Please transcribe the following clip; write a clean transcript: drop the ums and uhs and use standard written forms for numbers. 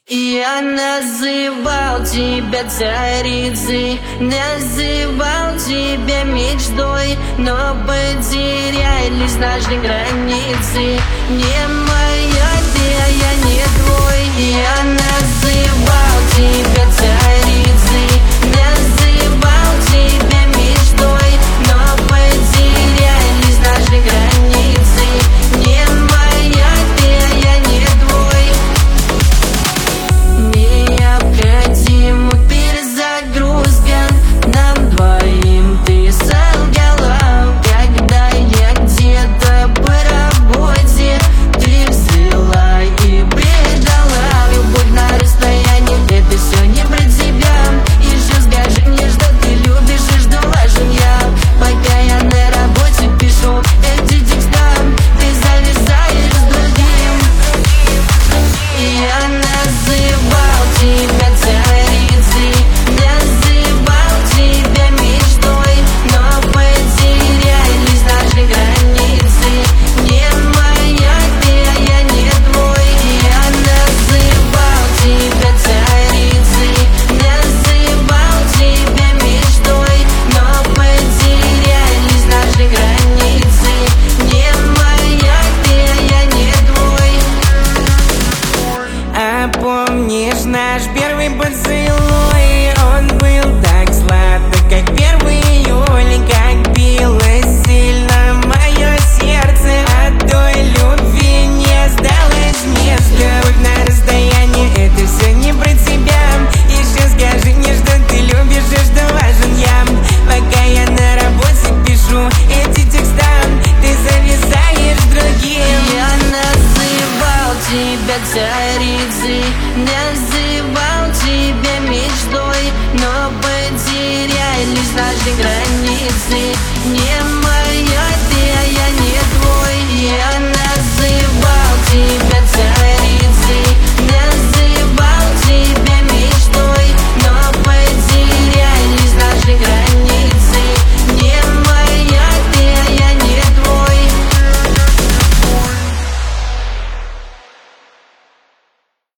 Я называл тебя царицей, называл тебя мечтой, но потерялись наши границы. Не моя ты, а я не твой. Я называл тебя царицей, называл тебя мечтой, но потерялись наши границы. Не моя ты, а я не твой. Необходима перезагрузка, нам двоим ты солгала. Когда я где-то по работе, ты взяла и предала. Любовь на расстоянии, это все не про тебя. Еще скажи мне, что ты любишь и что важен я. Пока я на работе пишу эти текста, ты зависаешь с другим. Я называл тебя царицей, называл тебя мечтой, но потерялись наши границы. Не моя ты, а я не твой. Я называл тебя царицей, называл тебя мечтой, но потерялись наши границы. Не моя ты, а я не твой. А помнишь наш первый поцелуй? Он был так сладок, как 1 июля, как билось сильно мое сердце. От той любви не сдалось место. Будь на расстоянии, это все не про тебя. Еще скажи мне, что ты любишь и что важен я. Пока я на работе пишу эти текста, ты зависаешь с другим. Я называл тебя царицей, называл тебя мечтой, но потерялись наши границы.